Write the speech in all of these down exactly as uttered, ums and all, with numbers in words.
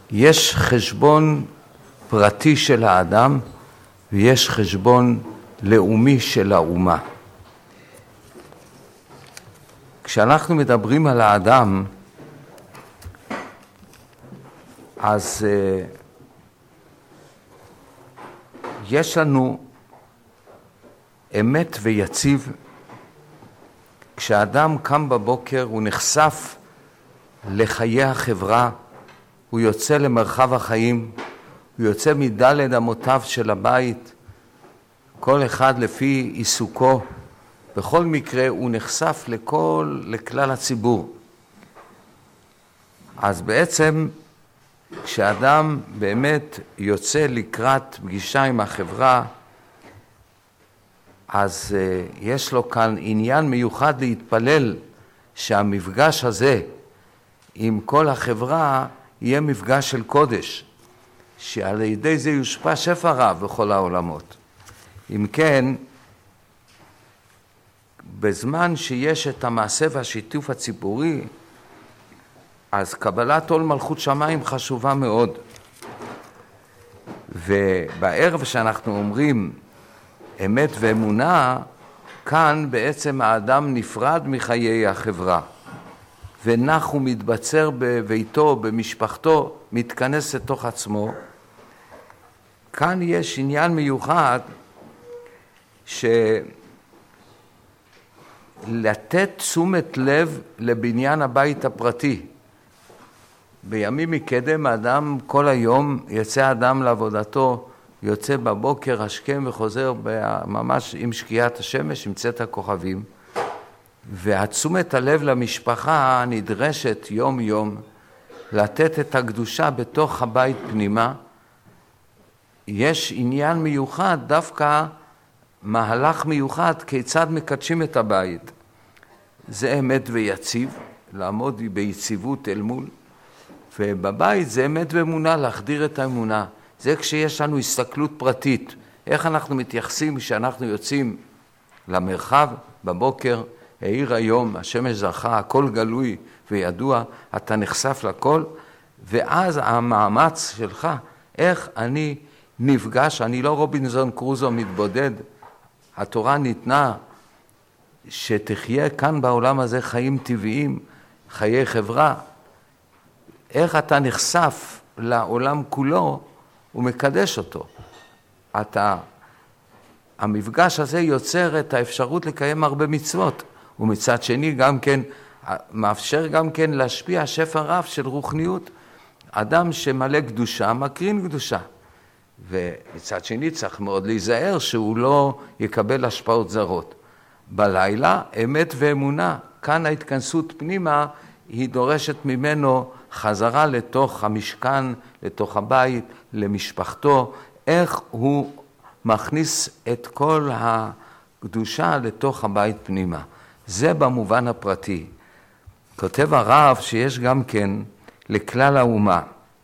יש חשבון פרטי של האדם ויש חשבון לאומי של האומה. כשאנחנו מדברים על האדם, אז uh, יש לנו אמת ויציב. כשאדם קם בבוקר הוא נחשף לחיי החברה, הוא יוצא למרחב החיים, הוא יוצא מדלת אמותיו של הבית, כל אחד לפי עיסוקו. בכל מקרה הוא נחשף לכל, לכלל הציבור. אז בעצם כשאדם באמת יוצא לקראת פגישה עם החברה, אז uh, יש לו כאן עניין מיוחד להתפלל שהמפגש הזה עם כל החברה יהיה מפגש של קודש, שעל ידי זה יושפע שפע רב בכל העולמות. אם כן, בזמן שיש את המעשה והשיתוף הציבורי, אז קבלת עול מלכות שמיים חשובה מאוד. ובערב שאנחנו אומרים אמת ואמונה, כאן בעצם האדם נפרד מחיי החברה, ונח ומתבצר בביתו, במשפחתו, מתכנס לתוך עצמו. כאן יש עניין מיוחד שלתת תשומת לב לבניין הבית הפרטי. בימים מקדם האדם כל היום יצא אדם לעבודתו, יוצא בבוקר השכם וחוזר ממש עם שקיעת השמש, עם צאת הכוכבים. והתשומת הלב למשפחה נדרשת יום יום לתת את הקדושה בתוך הבית פנימה. יש עניין מיוחד, דווקא מהלך מיוחד כיצד מקדשים את הבית. זה אמת ויציב, לעמוד ביציבות אל מול. ובבית זה אמת ואמונה, להחדיר את האמונה. זה כשיש לנו הסתכלות פרטית. איך אנחנו מתייחסים כשאנחנו יוצאים למרחב בבוקר, העיר היום, השמש זרחה, הכל גלוי וידוע, אתה נחשף לכל, ואז המאמץ שלך, איך אני נפגש, אני לא רובינזון קרוזו מתבודד, התורה ניתנה שתחיה כאן בעולם הזה חיים טבעיים, חיי חברה, איך אתה נחשף לעולם כולו ומקדש אותו. אתה, המפגש הזה יוצר את האפשרות לקיים הרבה מצוות, ומצד שני גם כן, מאפשר גם כן להשפיע שפע רב של רוחניות. אדם שמלא קדושה, מקרין קדושה. ומצד שני צריך מאוד להיזהר שהוא לא יקבל השפעות זרות. בלילה, אמת ואמונה. כאן ההתכנסות פנימה היא דורשת ממנו חזרה לתוך המשכן, לתוך הבית, למשפחתו, איך הוא מכניס את כל הקדושה לתוך הבית פנימה. זה במובן הפרטי. כותב הרב שיש גם כן לכלל האומה.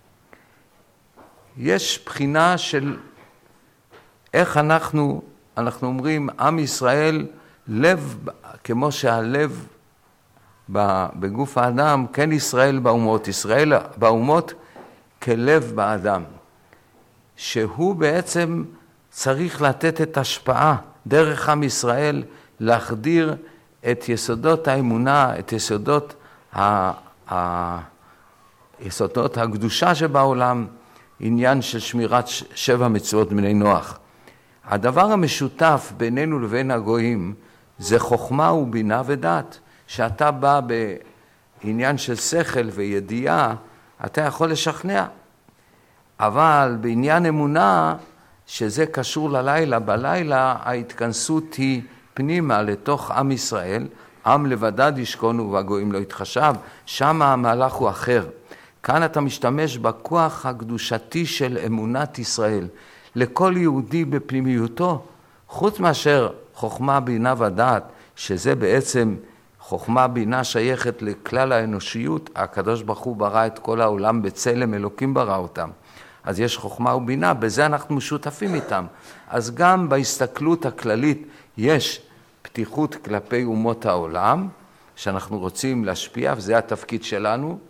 יש בחינה של איך אנחנו, אנחנו אומרים, עם ישראל, לב, כמו שהלב בגוף האדם, כן ישראל באומות, ישראל באומות כלב באדם, שהוא בעצם צריך לתת את השפעה דרך עם ישראל, להחדיר את יסודות האמונה, את יסודות, ה, ה, יסודות הקדושה שבעולם, עניין של שמירת שבע מצוות בני נוח. הדבר המשותף בינינו לבין הגויים זה חוכמה ובינה ודעת. שאתה בא בעניין של שכל וידיעה, אתה יכול לשכנע. אבל בעניין אמונה, שזה קשור ללילה, בלילה ההתכנסות היא פנימה לתוך עם ישראל, עם לבדד ישכון ובגויים לא יתחשב, שם המהלך הוא אחר. כאן אתה משתמש בכוח הקדושתי של אמונת ישראל. לכל יהודי בפנימיותו, חוץ מאשר חוכמה, בינה ודעת, שזה בעצם חוכמה בינה שייכת לכלל האנושיות, הקדוש ברוך הוא ברא את כל העולם בצלם, אלוקים ברא אותם. אז יש חוכמה ובינה, בזה אנחנו משותפים איתם. אז גם בהסתכלות הכללית יש פתיחות כלפי אומות העולם, שאנחנו רוצים להשפיע, וזה התפקיד שלנו.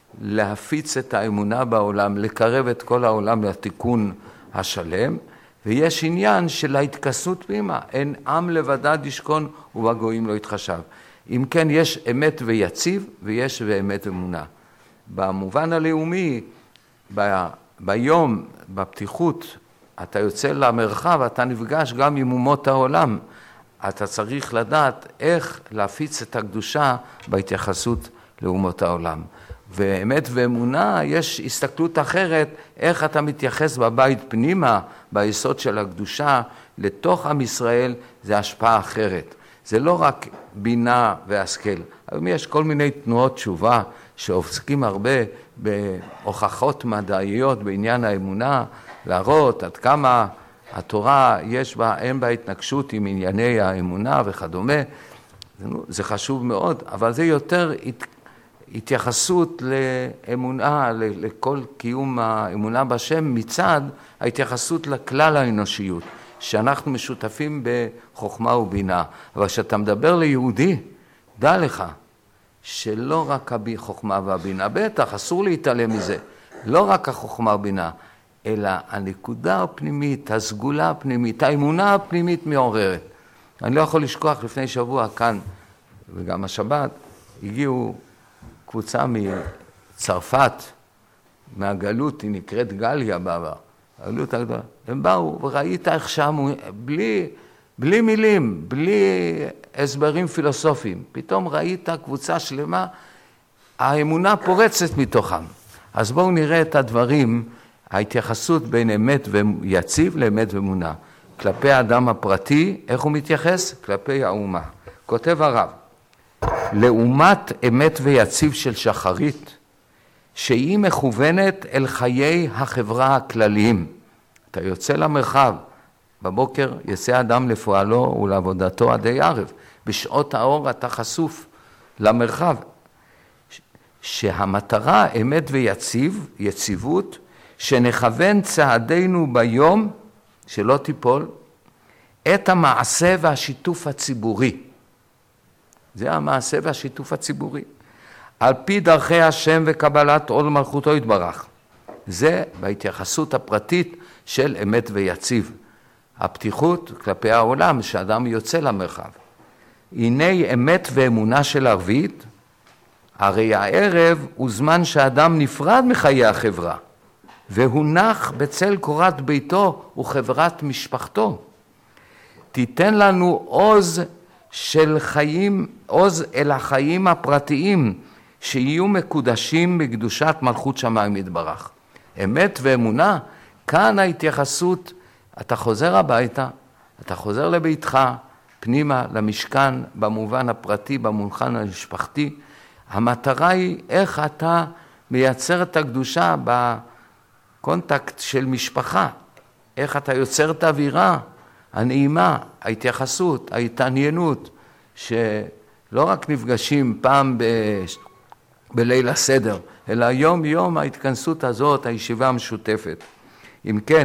להפיץ את האמונה בעולם, לקרב את כל העולם לתיקון השלם, ויש עניין של ההתכסות פנימה, אין עם לבדד ישכון ובגויים לא יתחשב. אם כן, יש אמת ויציב ויש ואמת אמונה. במובן הלאומי, ב, ביום, בפתיחות, אתה יוצא למרחב, אתה נפגש גם עם אומות העולם. אתה צריך לדעת איך להפיץ את הקדושה בהתייחסות לאומות העולם. ואמת ואמונה, יש הסתכלות אחרת, איך אתה מתייחס בבית פנימה, ביסוד של הקדושה, לתוך עם ישראל, זה השפעה אחרת. זה לא רק בינה והשכל. היום יש כל מיני תנועות תשובה שעוסקים הרבה בהוכחות מדעיות בעניין האמונה, להראות עד כמה התורה יש בה, אין בה התנגשות עם ענייני האמונה וכדומה. זה חשוב מאוד, אבל זה יותר התייחסות לאמונה, לכל קיום האמונה בשם, מצד ההתייחסות לכלל האנושיות, שאנחנו משותפים בחוכמה ובינה. אבל כשאתה מדבר ליהודי, דע לך שלא רק החוכמה והבינה, בטח, אסור להתעלם מזה, לא רק החוכמה והבינה, אלא הנקודה הפנימית, הסגולה הפנימית, האמונה הפנימית מעוררת. אני לא יכול לשכוח, לפני שבוע כאן, וגם השבת, הגיעו קבוצה מצרפת, מהגלות, היא נקראת גליה בעבר, הגלות הגדולה. הם באו וראית איך שם, בלי, בלי מילים, בלי הסברים פילוסופיים. פתאום ראית קבוצה שלמה, האמונה פורצת מתוכם. אז בואו נראה את הדברים, ההתייחסות בין אמת ויציב לאמת ואמונה. כלפי האדם הפרטי, איך הוא מתייחס? כלפי האומה. כותב הרב, לעומת אמת ויציב של שחרית, שהיא מכוונת אל חיי החברה הכלליים. אתה יוצא למרחב, בבוקר יצא אדם לפועלו ולעבודתו עדי ערב. בשעות האור אתה חשוף למרחב. שהמטרה אמת ויציב, יציבות, שנכוון צעדינו ביום, שלא תיפול, את המעשה והשיתוף הציבורי. זה המעשה והשיתוף הציבורי. על פי דרכי השם וקבלת עול מלכותו יתברך. זה בהתייחסות הפרטית של אמת ויציב. הפתיחות כלפי העולם שאדם יוצא למרחב. הנה אמת ואמונה של ערבית, הרי הערב הוא זמן שאדם נפרד מחיי החברה, והונח בצל קורת ביתו וחברת משפחתו. תיתן לנו עוז של חיים, עוז אל החיים הפרטיים, שיהיו מקודשים בקדושת מלכות שמיים יתברך. אמת ואמונה, כאן ההתייחסות, אתה חוזר הביתה, אתה חוזר לביתך, פנימה, למשכן, במובן הפרטי, במובן המשפחתי. המטרה היא איך אתה מייצר את הקדושה בקונטקט של משפחה, איך אתה יוצר את האווירה הנעימה, ההתייחסות, ההתעניינות, שלא רק נפגשים פעם ב... בליל הסדר, אלא יום יום ההתכנסות הזאת, הישיבה המשותפת. אם כן,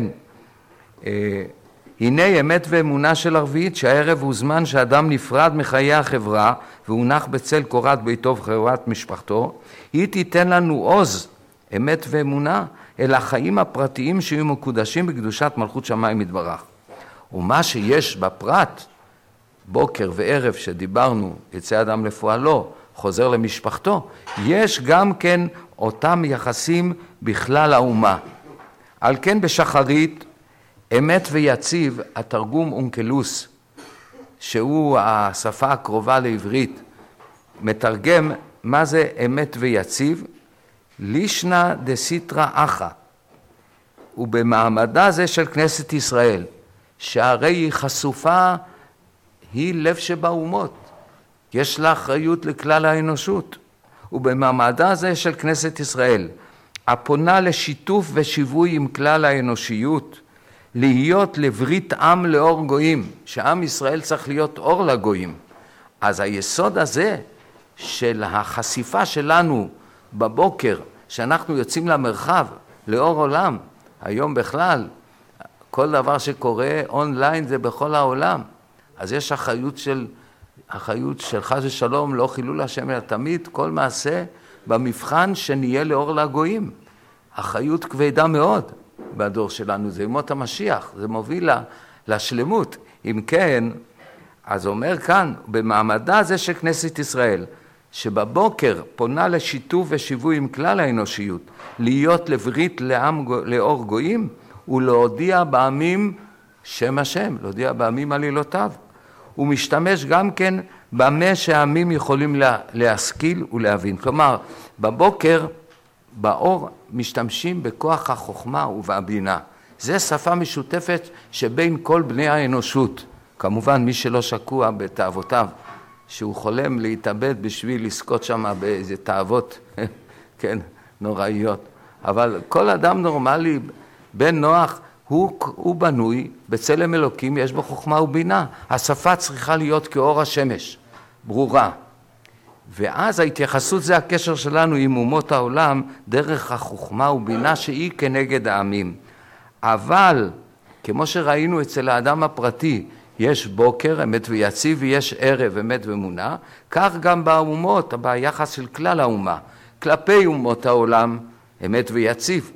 הנה אמת ואמונה של ערבית, שהערב הוא זמן שאדם נפרד מחיי החברה, והונח בצל קורת ביתו וחברת משפחתו, היא תיתן לנו עוז, אמת ואמונה, אל החיים הפרטיים שיהיו מקודשים בקדושת מלכות שמיים יתברך. ומה שיש בפרט, בוקר וערב שדיברנו, יצא אדם לפועלו, חוזר למשפחתו, יש גם כן אותם יחסים בכלל האומה. על כן בשחרית, אמת ויציב, התרגום אונקלוס, שהוא השפה הקרובה לעברית, מתרגם מה זה אמת ויציב, לישנה דסיטרא אחא, ובמעמדה זה של כנסת ישראל, שהרי היא חשופה, היא לב שבאומות, יש לה אחריות לכלל האנושות, ובמעמדה זה של כנסת ישראל, הפונה לשיתוף ושיווי עם כלל האנושיות, להיות לברית עם לאור גויים, שעם ישראל צריך להיות אור לגויים. אז היסוד הזה של החשיפה שלנו בבוקר, שאנחנו יוצאים למרחב, לאור עולם, היום בכלל, כל דבר שקורה אונליין זה בכל העולם, אז יש אחריות של, אחריות של חס ושלום, לא חילול השם אלא תמיד, כל מעשה במבחן שנהיה לאור לגויים. אחריות כבדה מאוד בדור שלנו, זה ימות המשיח, זה מוביל לשלמות. אם כן, אז אומר כאן, במעמדה זה של כנסת ישראל, שבבוקר פונה לשיתוף ושיווי עם כלל האנושיות, להיות לברית לעם, לאור גויים, ולהודיע בעמים שם השם, להודיע בעמים עלילותיו. הוא משתמש גם כן במה שהעמים יכולים לה, להשכיל ולהבין. כלומר, בבוקר, באור, משתמשים בכוח החוכמה ובהבינה. זה שפה משותפת שבין כל בני האנושות. כמובן, מי שלא שקוע בתאוותיו, שהוא חולם להתאבד בשביל לזכות שם באיזה תאוות, כן, נוראיות. אבל כל אדם נורמלי, בן נוח, הוא, הוא בנוי, בצלם אלוקים יש בו חוכמה ובינה. השפה צריכה להיות כאור השמש, ברורה. ואז ההתייחסות זה הקשר שלנו עם אומות העולם, דרך החוכמה ובינה שהיא כנגד העמים. אבל, כמו שראינו אצל האדם הפרטי, יש בוקר, אמת ויציב, ויש ערב, אמת ומונה, כך גם באומות, ביחס של כלל האומה. כלפי אומות העולם, אמת ויציב,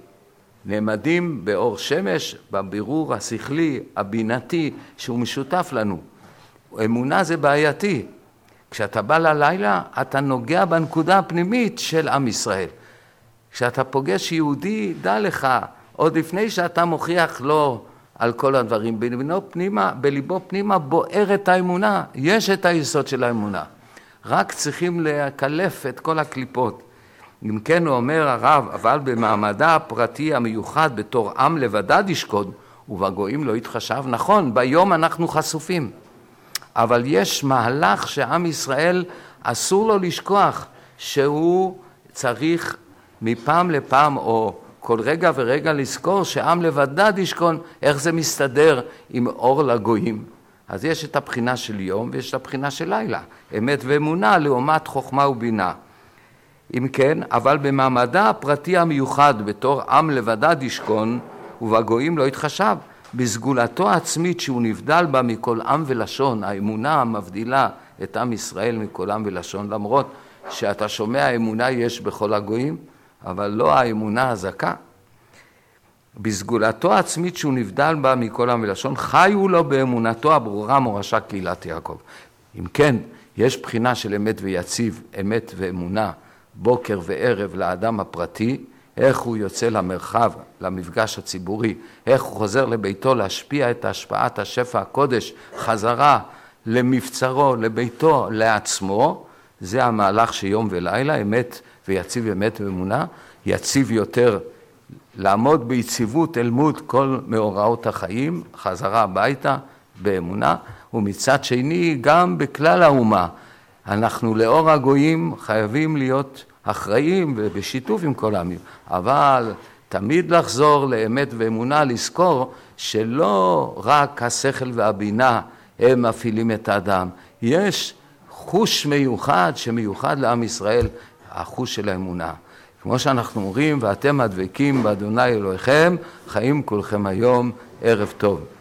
נעמדים באור שמש, בבירור השכלי, הבינתי, שהוא משותף לנו. אמונה זה בעייתי. כשאתה בא ללילה, אתה נוגע בנקודה הפנימית של עם ישראל. כשאתה פוגש יהודי, דע לך, עוד לפני שאתה מוכיח לו על כל הדברים, בליבו פנימה, בליבו פנימה בוערת האמונה, יש את היסוד של האמונה. רק צריכים לקלף את כל הקליפות. אם כן הוא אומר הרב, אבל במעמדה הפרטי המיוחד בתור עם לבדד ישכון, ובגויים לא יתחשב, נכון, ביום אנחנו חשופים. אבל יש מהלך שעם ישראל אסור לו לשכוח, שהוא צריך מפעם לפעם או כל רגע ורגע לזכור שעם לבדד ישכון, איך זה מסתדר עם אור לגויים. אז יש את הבחינה של יום ויש את הבחינה של לילה, אמת ואמונה לעומת חוכמה ובינה. אם כן, אבל במעמדה הפרטי המיוחד בתור עם לבדד ישכון, ובגויים לא יתחשב, בסגולתו העצמית שהוא נבדל בה מכל עם ולשון, האמונה המבדילה את עם ישראל מכל עם ולשון, למרות שאתה שומע אמונה יש בכל הגויים, אבל לא האמונה הזכה. בסגולתו העצמית שהוא נבדל בה מכל עם ולשון, חיו לו באמונתו הברורה מורשה קהילת יעקב. אם כן, יש בחינה של אמת ויציב, אמת ואמונה, בוקר וערב לאדם הפרטי, איך הוא יוצא למרחב, למפגש הציבורי, איך הוא חוזר לביתו להשפיע את השפעת השפע הקודש, חזרה למבצרו, לביתו, לעצמו, זה המהלך שיום ולילה, אמת ויציב אמת ואמונה, יציב יותר לעמוד ביציבות אל מול כל מאורעות החיים, חזרה הביתה באמונה, ומצד שני גם בכלל האומה, אנחנו לאור הגויים חייבים להיות אחראים ובשיתוף עם כל העמים, אבל תמיד לחזור לאמת ואמונה, לזכור שלא רק השכל והבינה הם מפעילים את האדם, יש חוש מיוחד שמיוחד לעם ישראל, החוש של האמונה. כמו שאנחנו אומרים, ואתם הדבקים באדוני אלוהיכם, חיים כולכם היום, ערב טוב.